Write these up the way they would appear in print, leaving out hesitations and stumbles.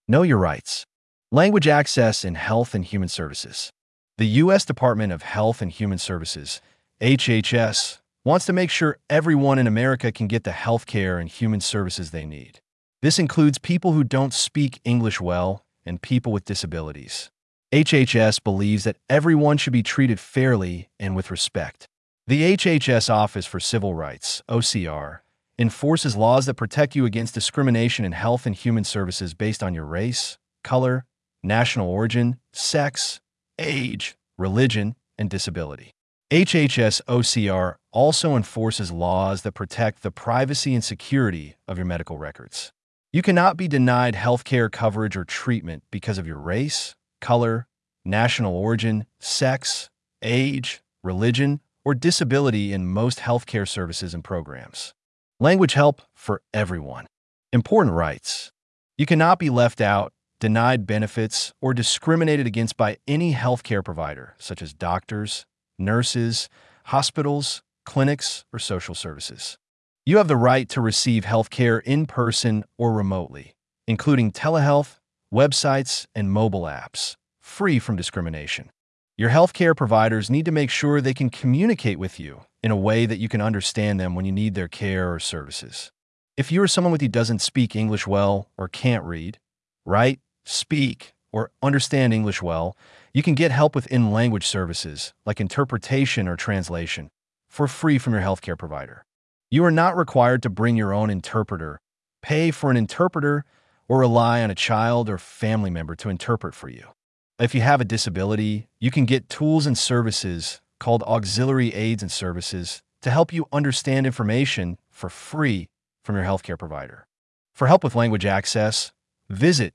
Know your rights. Language access in health and human services. The U.S. Department of Health and Human Services, HHS, wants to make sure everyone in America can get the healthcare and human services they need. This includes people who don't speak English well and people with disabilities. HHS believes that everyone should be treated fairly and with respect. The HHS Office for Civil Rights, OCR, enforces laws that protect you against discrimination in health and human services based on your race, color, national origin, sex, age, religion, and disability. HHS OCR also enforces laws that protect the privacy and security of your medical records. You cannot be denied healthcare coverage or treatment because of your race, color, national origin, sex, age, religion, or disability in most healthcare services and programs. Language help for everyone. Important rights. You cannot be left out, denied benefits, or discriminated against by any healthcare provider, such as doctors, nurses, hospitals, clinics, or social services. You have the right to receive healthcare in person or remotely, including telehealth, websites, and mobile apps, free from discrimination. Your healthcare providers need to make sure they can communicate with you in a way that you can understand them when you need their care or services. If you are someone who doesn't speak English well or can't read, write, speak, or understand English well, you can get help with in-language services like interpretation or translation for free from your healthcare provider. You are not required to bring your own interpreter, pay for an interpreter, or rely on a child or family member to interpret for you. If you have a disability, you can get tools and services called auxiliary aids and services to help you understand information for free from your healthcare provider. For help with language access, visit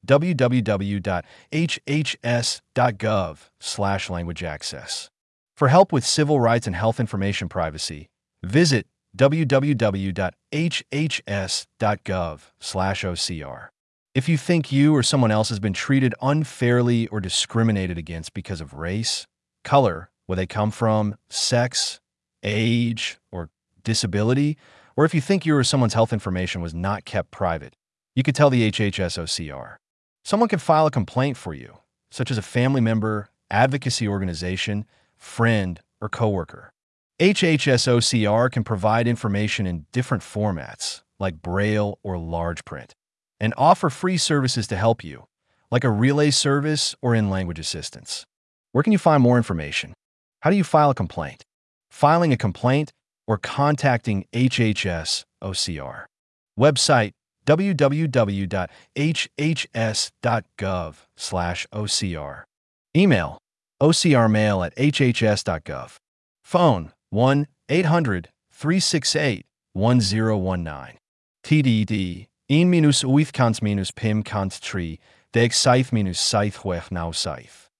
www.hhs.gov/languageaccess. For help with civil rights and health information privacy, visit www.hhs.gov/OCR. If you think you or someone else has been treated unfairly or discriminated against because of race, color, where they come from, sex, age, or disability, or if you think you or someone's health information was not kept private, you could tell the HHS OCR. Someone can file a complaint for you, such as a family member, advocacy organization, friend, or coworker. HHS OCR can provide information in different formats, like Braille or large print, and offer free services to help you, like a relay service or in-language assistance. Where can you find more information? How do you file a complaint? Filing a complaint or contacting HHS OCR. Website www.hhs.gov/OCR. Email ocrmail@hhs.gov. Phone 1-800-368-1019. TDD 1-800-5-3 deg saith 7 9 saith.